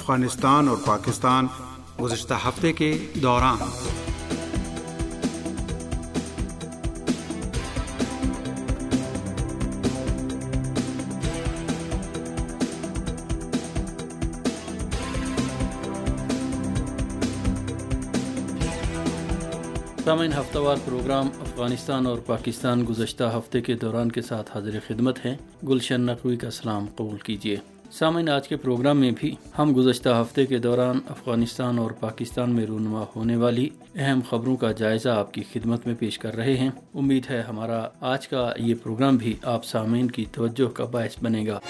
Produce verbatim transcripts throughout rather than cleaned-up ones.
افغانستان اور پاکستان گزشتہ ہفتے کے دوران۔ سامعین، ہفتہ وار پروگرام افغانستان اور پاکستان گزشتہ ہفتے کے دوران کے ساتھ حاضر خدمت ہے۔ گلشن نقوی کا سلام قبول کیجیے۔ سامعین، آج کے پروگرام میں بھی ہم گزشتہ ہفتے کے دوران افغانستان اور پاکستان میں رونما ہونے والی اہم خبروں کا جائزہ آپ کی خدمت میں پیش کر رہے ہیں۔ امید ہے ہمارا آج کا یہ پروگرام بھی آپ سامعین کی توجہ کا باعث بنے گا۔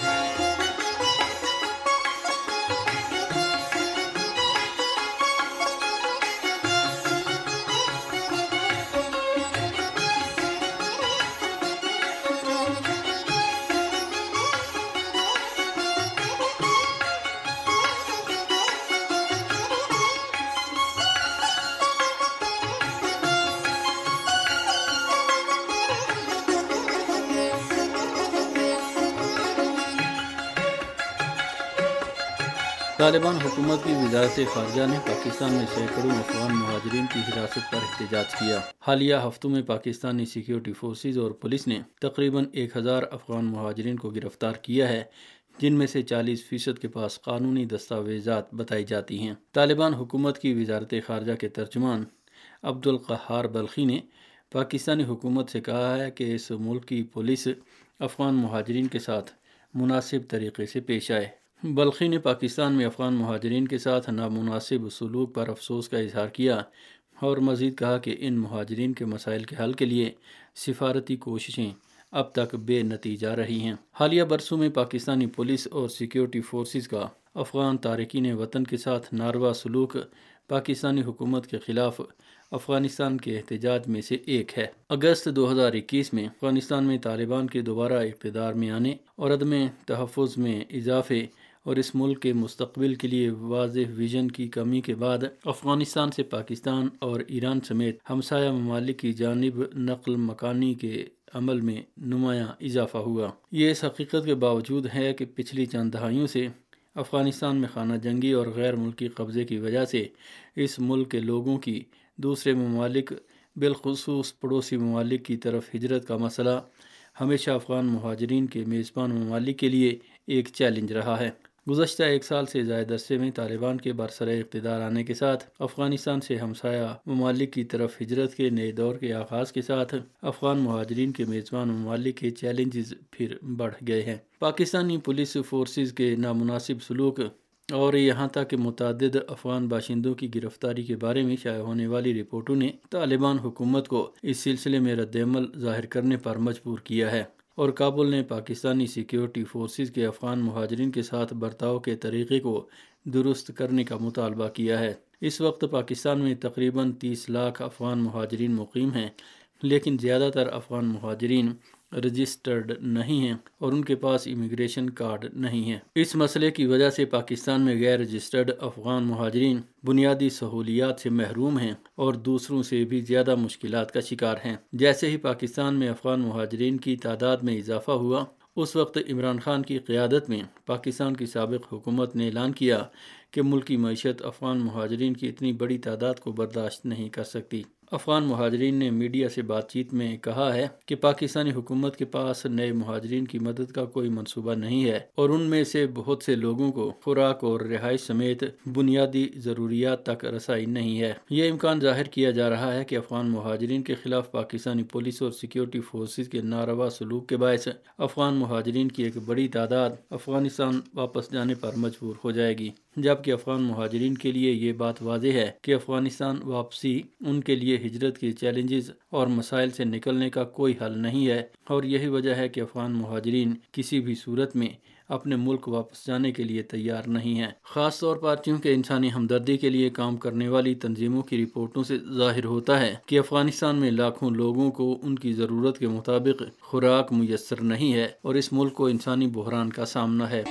طالبان حکومت کی وزارت خارجہ نے پاکستان میں سینکڑوں افغان مہاجرین کی حراست پر احتجاج کیا۔ حالیہ ہفتوں میں پاکستانی سیکیورٹی فورسز اور پولیس نے تقریباً ایک ہزار افغان مہاجرین کو گرفتار کیا ہے، جن میں سے چالیس فیصد کے پاس قانونی دستاویزات بتائی جاتی ہیں۔ طالبان حکومت کی وزارت خارجہ کے ترجمان عبدالقہار بلخی نے پاکستانی حکومت سے کہا ہے کہ اس ملک کی پولیس افغان مہاجرین کے ساتھ مناسب طریقے سے پیش آئے۔ بلخی نے پاکستان میں افغان مہاجرین کے ساتھ نامناسب سلوک پر افسوس کا اظہار کیا اور مزید کہا کہ ان مہاجرین کے مسائل کے حل کے لیے سفارتی کوششیں اب تک بے نتیجہ رہی ہیں۔ حالیہ برسوں میں پاکستانی پولیس اور سیکیورٹی فورسز کا افغان تارکین وطن کے ساتھ ناروا سلوک پاکستانی حکومت کے خلاف افغانستان کے احتجاج میں سے ایک ہے۔ اگست دو ہزار اکیس میں افغانستان میں طالبان کے دوبارہ اقتدار میں آنے اور عدم تحفظ میں اضافے اور اس ملک کے مستقبل کے لیے واضح ویژن کی کمی کے بعد افغانستان سے پاکستان اور ایران سمیت ہمسایہ ممالک کی جانب نقل مکانی کے عمل میں نمایاں اضافہ ہوا۔ یہ اس حقیقت کے باوجود ہے کہ پچھلی چند دہائیوں سے افغانستان میں خانہ جنگی اور غیر ملکی قبضے کی وجہ سے اس ملک کے لوگوں کی دوسرے ممالک بالخصوص پڑوسی ممالک کی طرف ہجرت کا مسئلہ ہمیشہ افغان مہاجرین کے میزبان ممالک کے لیے ایک چیلنج رہا ہے۔ گزشتہ ایک سال سے زائد عرصے میں طالبان کے برسر اقتدار آنے کے ساتھ افغانستان سے ہمسایہ ممالک کی طرف ہجرت کے نئے دور کے آغاز کے ساتھ افغان مہاجرین کے میزبان ممالک کے چیلنجز پھر بڑھ گئے ہیں۔ پاکستانی پولیس فورسز کے نامناسب سلوک اور یہاں تک کہ متعدد افغان باشندوں کی گرفتاری کے بارے میں شائع ہونے والی رپورٹوں نے طالبان حکومت کو اس سلسلے میں رد عمل ظاہر کرنے پر مجبور کیا ہے اور کابل نے پاکستانی سیکیورٹی فورسز کے افغان مہاجرین کے ساتھ برتاؤ کے طریقے کو درست کرنے کا مطالبہ کیا ہے۔ اس وقت پاکستان میں تقریباً تیس لاکھ افغان مہاجرین مقیم ہیں، لیکن زیادہ تر افغان مہاجرین رجسٹرڈ نہیں ہیں اور ان کے پاس امیگریشن کارڈ نہیں ہے۔ اس مسئلے کی وجہ سے پاکستان میں غیر رجسٹرڈ افغان مہاجرین بنیادی سہولیات سے محروم ہیں اور دوسروں سے بھی زیادہ مشکلات کا شکار ہیں۔ جیسے ہی پاکستان میں افغان مہاجرین کی تعداد میں اضافہ ہوا، اس وقت عمران خان کی قیادت میں پاکستان کی سابق حکومت نے اعلان کیا کہ ملکی معیشت افغان مہاجرین کی اتنی بڑی تعداد کو برداشت نہیں کر سکتی۔ افغان مہاجرین نے میڈیا سے بات چیت میں کہا ہے کہ پاکستانی حکومت کے پاس نئے مہاجرین کی مدد کا کوئی منصوبہ نہیں ہے اور ان میں سے بہت سے لوگوں کو خوراک اور رہائش سمیت بنیادی ضروریات تک رسائی نہیں ہے۔ یہ امکان ظاہر کیا جا رہا ہے کہ افغان مہاجرین کے خلاف پاکستانی پولیس اور سیکیورٹی فورسز کے ناروا سلوک کے باعث افغان مہاجرین کی ایک بڑی تعداد افغانستان واپس جانے پر مجبور ہو جائے گی، جبکہ افغان مہاجرین کے لیے یہ بات واضح ہے کہ افغانستان واپسی ان کے لیے ہجرت کے چیلنجز اور مسائل سے نکلنے کا کوئی حل نہیں ہے اور یہی وجہ ہے کہ افغان مہاجرین کسی بھی صورت میں اپنے ملک واپس جانے کے لیے تیار نہیں ہیں۔ خاص طور پر چونکہ انسانی ہمدردی کے لیے کام کرنے والی تنظیموں کی رپورٹوں سے ظاہر ہوتا ہے کہ افغانستان میں لاکھوں لوگوں کو ان کی ضرورت کے مطابق خوراک میسر نہیں ہے اور اس ملک کو انسانی بحران کا سامنا ہے۔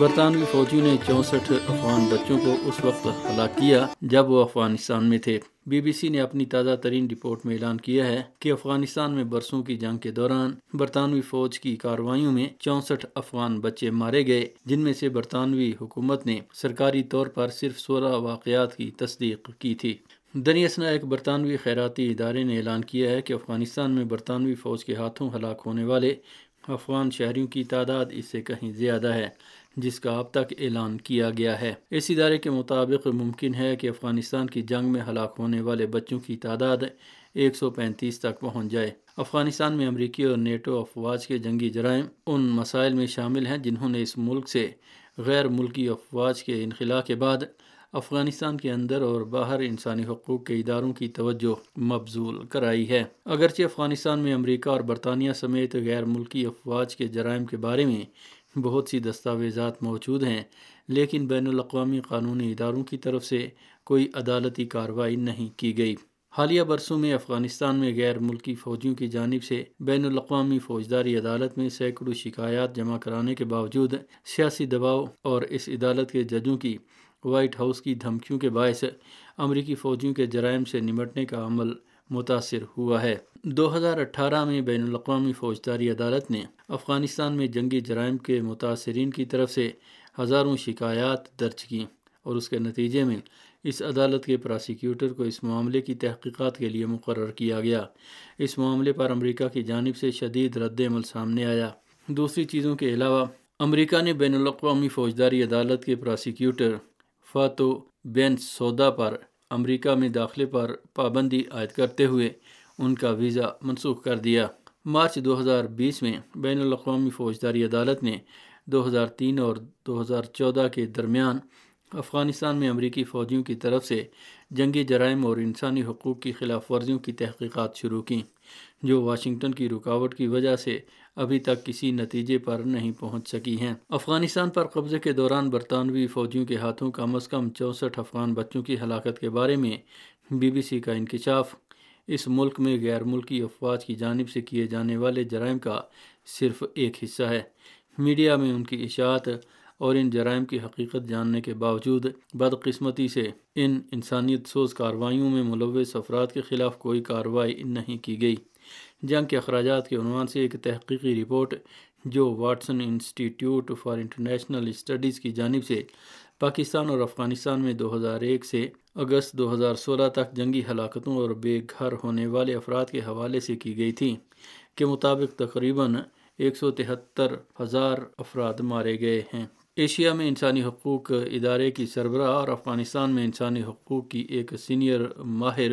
برطانوی فوجیوں نے چونسٹھ افغان بچوں کو اس وقت ہلاک کیا جب وہ افغانستان میں تھے۔ بی بی سی نے اپنی تازہ ترین رپورٹ میں اعلان کیا ہے کہ افغانستان میں برسوں کی جنگ کے دوران برطانوی فوج کی کارروائیوں میں چونسٹھ افغان بچے مارے گئے، جن میں سے برطانوی حکومت نے سرکاری طور پر صرف سولہ واقعات کی تصدیق کی تھی۔ دنیا اسنا ایک برطانوی خیراتی ادارے نے اعلان کیا ہے کہ افغانستان میں برطانوی فوج کے ہاتھوں ہلاک ہونے والے افغان شہریوں کی تعداد اس سے کہیں زیادہ ہے جس کا اب تک اعلان کیا گیا ہے۔ اس ادارے کے مطابق ممکن ہے کہ افغانستان کی جنگ میں ہلاک ہونے والے بچوں کی تعداد ایک سو پینتیس تک پہنچ جائے۔ افغانستان میں امریکی اور نیٹو افواج کے جنگی جرائم ان مسائل میں شامل ہیں جنہوں نے اس ملک سے غیر ملکی افواج کے انخلا کے بعد افغانستان کے اندر اور باہر انسانی حقوق کے اداروں کی توجہ مبذول کرائی ہے۔ اگرچہ افغانستان میں امریکہ اور برطانیہ سمیت غیر ملکی افواج کے جرائم کے بارے میں بہت سی دستاویزات موجود ہیں، لیکن بین الاقوامی قانونی اداروں کی طرف سے کوئی عدالتی کارروائی نہیں کی گئی۔ حالیہ برسوں میں افغانستان میں غیر ملکی فوجیوں کی جانب سے بین الاقوامی فوجداری عدالت میں سینکڑوں شکایات جمع کرانے کے باوجود سیاسی دباؤ اور اس عدالت کے ججوں کی وائٹ ہاؤس کی دھمکیوں کے باعث امریکی فوجیوں کے جرائم سے نمٹنے کا عمل متاثر ہوا ہے۔ دو ہزار اٹھارہ میں بین الاقوامی فوجداری عدالت نے افغانستان میں جنگی جرائم کے متاثرین کی طرف سے ہزاروں شکایات درج کیں اور اس کے نتیجے میں اس عدالت کے پراسیکیوٹر کو اس معاملے کی تحقیقات کے لیے مقرر کیا گیا۔ اس معاملے پر امریکہ کی جانب سے شدید رد عمل سامنے آیا۔ دوسری چیزوں کے علاوہ امریکہ نے بین الاقوامی فوجداری عدالت کے پراسیکیوٹر فاتو بین سودا پر امریکہ میں داخلے پر پابندی عائد کرتے ہوئے ان کا ویزا منسوخ کر دیا۔ مارچ دو ہزار بیس میں بین الاقوامی فوجداری عدالت نے دو ہزار تین اور دو ہزار چودہ کے درمیان افغانستان میں امریکی فوجیوں کی طرف سے جنگی جرائم اور انسانی حقوق کی خلاف ورزیوں کی تحقیقات شروع کیں، جو واشنگٹن کی رکاوٹ کی وجہ سے ابھی تک کسی نتیجے پر نہیں پہنچ سکی ہیں۔ افغانستان پر قبضے کے دوران برطانوی فوجیوں کے ہاتھوں کم از کم چونسٹھ افغان بچوں کی ہلاکت کے بارے میں بی بی سی کا انکشاف اس ملک میں غیر ملکی افواج کی جانب سے کیے جانے والے جرائم کا صرف ایک حصہ ہے۔ میڈیا میں ان کی اشاعت اور ان جرائم کی حقیقت جاننے کے باوجود بدقسمتی سے ان انسانیت سوز کارروائیوں میں ملوث افراد کے خلاف کوئی کارروائی نہیں کی گئی۔ جنگ کے اخراجات کے عنوان سے ایک تحقیقی رپورٹ جو واٹسن انسٹی ٹیوٹ فار انٹرنیشنل اسٹڈیز کی جانب سے پاکستان اور افغانستان میں دو ہزار ایک سے اگست دو ہزار سولہ تک جنگی ہلاکتوں اور بے گھر ہونے والے افراد کے حوالے سے کی گئی تھی کے مطابق تقریباً ایک سو تہتر ہزار افراد مارے گئے ہیں۔ ایشیا میں انسانی حقوق ادارے کی سربراہ اور افغانستان میں انسانی حقوق کی ایک سینئر ماہر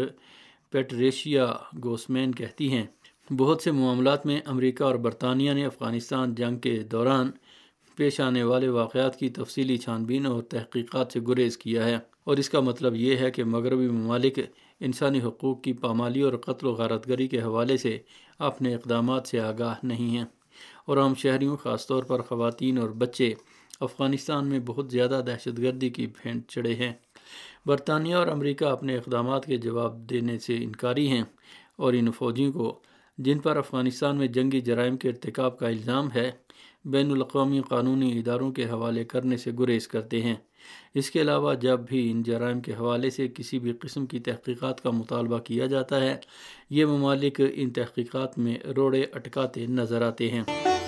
پیٹریشیا گوسمین کہتی ہیں، بہت سے معاملات میں امریکہ اور برطانیہ نے افغانستان جنگ کے دوران پیش آنے والے واقعات کی تفصیلی چھان بین اور تحقیقات سے گریز کیا ہے، اور اس کا مطلب یہ ہے کہ مغربی ممالک انسانی حقوق کی پامالی اور قتل و غارت گری کے حوالے سے اپنے اقدامات سے آگاہ نہیں ہیں، اور عام شہریوں خاص طور پر خواتین اور بچے افغانستان میں بہت زیادہ دہشت گردی کی بھینٹ چڑھے ہیں۔ برطانیہ اور امریکہ اپنے اقدامات کے جواب دینے سے انکاری ہیں اور ان فوجیوں کو جن پر افغانستان میں جنگی جرائم کے ارتکاب کا الزام ہے بین الاقوامی قانونی اداروں کے حوالے کرنے سے گریز کرتے ہیں۔ اس کے علاوہ جب بھی ان جرائم کے حوالے سے کسی بھی قسم کی تحقیقات کا مطالبہ کیا جاتا ہے، یہ ممالک ان تحقیقات میں روڑے اٹکاتے نظر آتے ہیں۔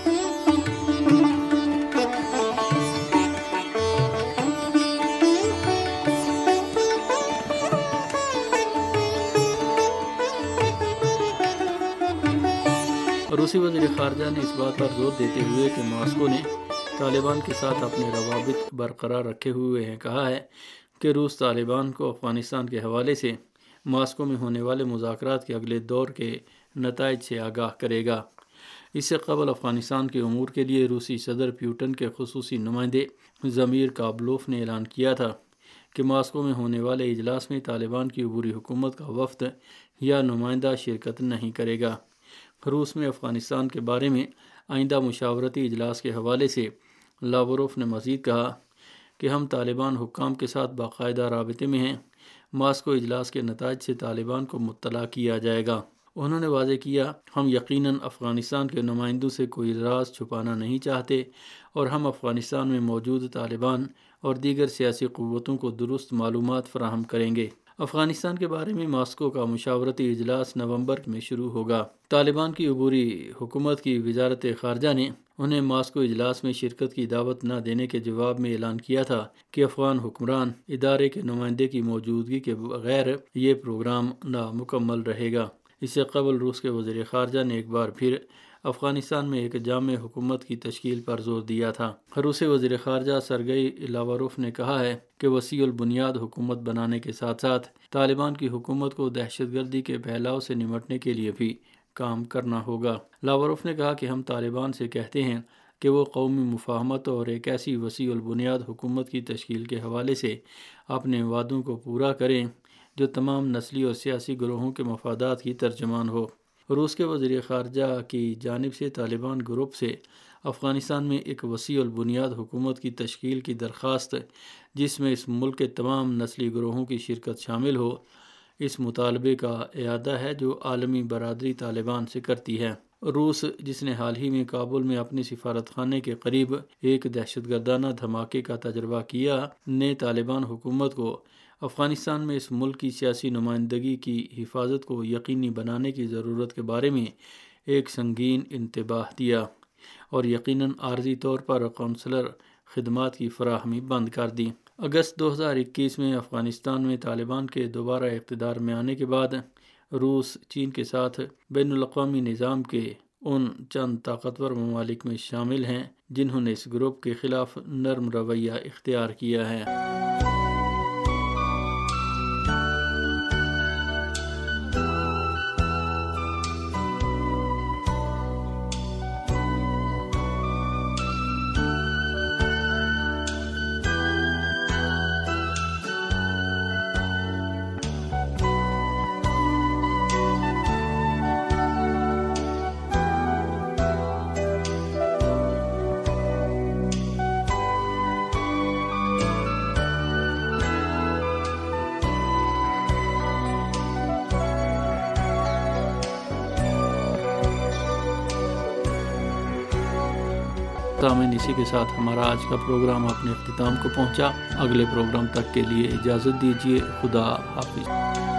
روسی وزیر خارجہ نے اس بات پر زور دیتے ہوئے کہ ماسکو نے طالبان کے ساتھ اپنے روابط برقرار رکھے ہوئے ہیں کہا ہے کہ روس طالبان کو افغانستان کے حوالے سے ماسکو میں ہونے والے مذاکرات کے اگلے دور کے نتائج سے آگاہ کرے گا۔ اس سے قبل افغانستان کے امور کے لیے روسی صدر پیوٹن کے خصوصی نمائندے ضمیر کابلوف نے اعلان کیا تھا کہ ماسکو میں ہونے والے اجلاس میں طالبان کی عبوری حکومت کا وفد یا نمائندہ شرکت نہیں کرے گا۔ روس میں افغانستان کے بارے میں آئندہ مشاورتی اجلاس کے حوالے سے لاوروف نے مزید کہا کہ ہم طالبان حکام کے ساتھ باقاعدہ رابطے میں ہیں۔ ماسکو اجلاس کے نتائج سے طالبان کو مطلع کیا جائے گا۔ انہوں نے واضح کیا، ہم یقیناً افغانستان کے نمائندوں سے کوئی راز چھپانا نہیں چاہتے اور ہم افغانستان میں موجود طالبان اور دیگر سیاسی قوتوں کو درست معلومات فراہم کریں گے۔ افغانستان کے بارے میں ماسکو کا مشاورتی اجلاس نومبر میں شروع ہوگا۔ طالبان کی عبوری حکومت کی وزارت خارجہ نے انہیں ماسکو اجلاس میں شرکت کی دعوت نہ دینے کے جواب میں اعلان کیا تھا کہ افغان حکمران ادارے کے نمائندے کی موجودگی کے بغیر یہ پروگرام نامکمل رہے گا۔ اس سے قبل روس کے وزیر خارجہ نے ایک بار پھر افغانستان میں ایک جامع حکومت کی تشکیل پر زور دیا تھا۔ روسی وزیر خارجہ سرگئی لاواروف نے کہا ہے کہ وسیع البنیاد حکومت بنانے کے ساتھ ساتھ طالبان کی حکومت کو دہشت گردی کے پھیلاؤ سے نمٹنے کے لیے بھی کام کرنا ہوگا۔ لاواروف نے کہا کہ ہم طالبان سے کہتے ہیں کہ وہ قومی مفاہمت اور ایک ایسی وسیع البنیاد حکومت کی تشکیل کے حوالے سے اپنے وعدوں کو پورا کریں جو تمام نسلی اور سیاسی گروہوں کے مفادات کی ترجمان ہو۔ روس کے وزیر خارجہ کی جانب سے طالبان گروپ سے افغانستان میں ایک وسیع البنیاد حکومت کی تشکیل کی درخواست، جس میں اس ملک کے تمام نسلی گروہوں کی شرکت شامل ہو، اس مطالبے کا اعادہ ہے جو عالمی برادری طالبان سے کرتی ہے۔ روس، جس نے حال ہی میں کابل میں اپنے سفارت خانے کے قریب ایک دہشت گردانہ دھماکے کا تجربہ کیا، نے طالبان حکومت کو افغانستان میں اس ملک کی سیاسی نمائندگی کی حفاظت کو یقینی بنانے کی ضرورت کے بارے میں ایک سنگین انتباہ دیا اور یقیناً عارضی طور پر قونصلر خدمات کی فراہمی بند کر دی۔ اگست دو ہزار اکیس میں افغانستان میں طالبان کے دوبارہ اقتدار میں آنے کے بعد روس چین کے ساتھ بین الاقوامی نظام کے ان چند طاقتور ممالک میں شامل ہیں جنہوں نے اس گروپ کے خلاف نرم رویہ اختیار کیا ہے۔ سامعین، اسی کے ساتھ ہمارا آج کا پروگرام اپنے اختتام کو پہنچا۔ اگلے پروگرام تک کے لیے اجازت دیجیے۔ خدا حافظ۔